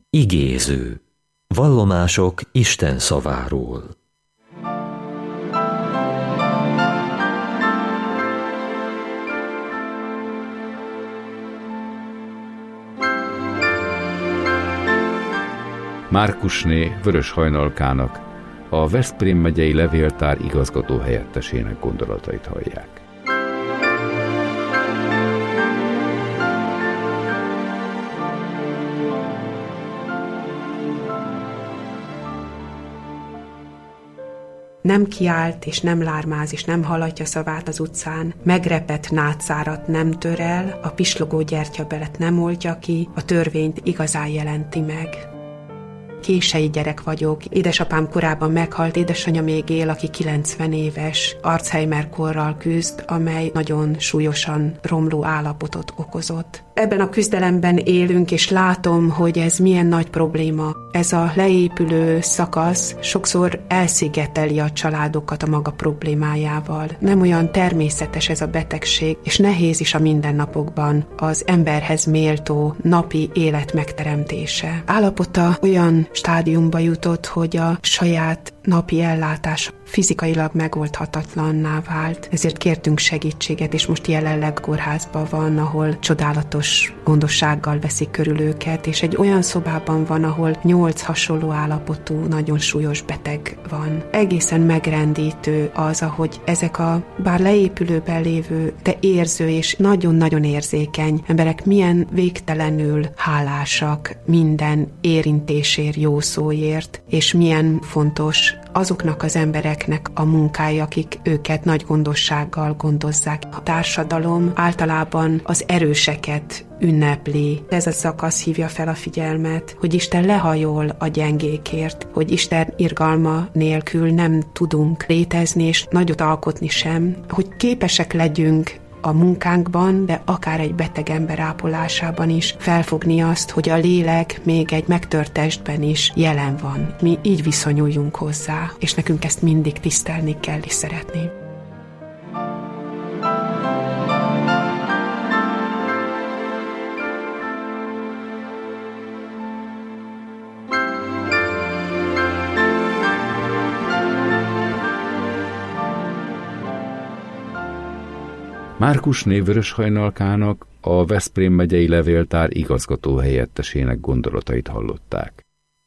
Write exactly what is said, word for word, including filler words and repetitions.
Igéző. Vallomások Isten szaváról. Márkusné Vöröshajnalkának, a Veszprém megyei levéltár igazgató helyettesének gondolatait hallják. Nem kiált, és nem lármáz, és nem hallatja szavát az utcán, megrepett nátszárat nem tör el, a pislogó gyertyabelet nem oldja ki, a törvényt igazán jelenti meg. Kései gyerek vagyok, édesapám korábban meghalt, édesanyja még él, aki kilencven éves, Alzheimer-korral küzd, amely nagyon súlyosan romló állapotot okozott. Ebben a küzdelemben élünk, és látom, hogy ez milyen nagy probléma. Ez a leépülő szakasz sokszor elszigeteli a családokat a maga problémájával. Nem olyan természetes ez a betegség, és nehéz is a mindennapokban az emberhez méltó napi élet megteremtése. Állapota olyan stádiumba jutott, hogy a saját napi ellátás fizikailag megoldhatatlanná vált. Ezért kértünk segítséget, és most jelenleg kórházban van, ahol csodálatos gondossággal veszik körül őket, és egy olyan szobában van, ahol nyolc hasonló állapotú, nagyon súlyos beteg van. Egészen megrendítő az, ahogy ezek a bár leépülőben lévő, de érző és nagyon-nagyon érzékeny emberek milyen végtelenül hálásak minden érintésért, jó szóért, és milyen fontos azoknak az embereknek a munkája, akik őket nagy gondossággal gondozzák. A társadalom általában az erőseket ünnepli. Ez a szakasz hívja fel a figyelmet, hogy Isten lehajol a gyengékért, hogy Isten irgalma nélkül nem tudunk létezni, és nagyot alkotni sem, hogy képesek legyünk a munkánkban, de akár egy beteg ember ápolásában is felfogni azt, hogy a lélek még egy megtört testben is jelen van. Mi így viszonyuljunk hozzá, és nekünk ezt mindig tisztelni kell és szeretni. Márkusné Vöröshajnalkának, a Veszprém megyei levéltár igazgató helyettesének gondolatait hallották.